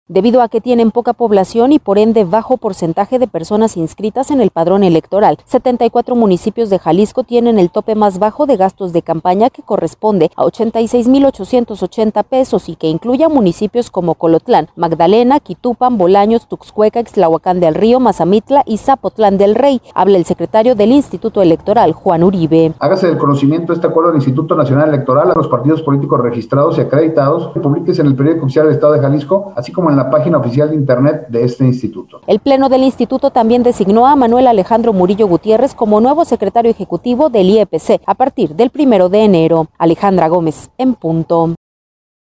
debido a que tienen poca población y por ende bajo porcentaje de personas inscritas en el padrón electoral. 74 municipios de Jalisco tienen el tope más bajo de gastos de campaña, que corresponde a 86,880 pesos y que incluye a municipios como Colotlán, Magdalena, Quitupan, Bolaños, Tuxcueca, Ixtlahuacán del Río, Mazamitla y Zapotlán del Rey. Habla el secretario del Instituto Electoral, Juan Uribe. Hágase del conocimiento este acuerdo del Instituto Nacional Electoral a los partidos políticos registrados y acreditados, publíquese en el periódico oficial del Estado de Jalisco, así como en la página oficial de internet de este instituto. El Pleno del Instituto también designó a Manuel Alejandro Murillo Gutiérrez como nuevo secretario ejecutivo del IEPC a partir del 1 de enero. Alejandra Gómez, en punto.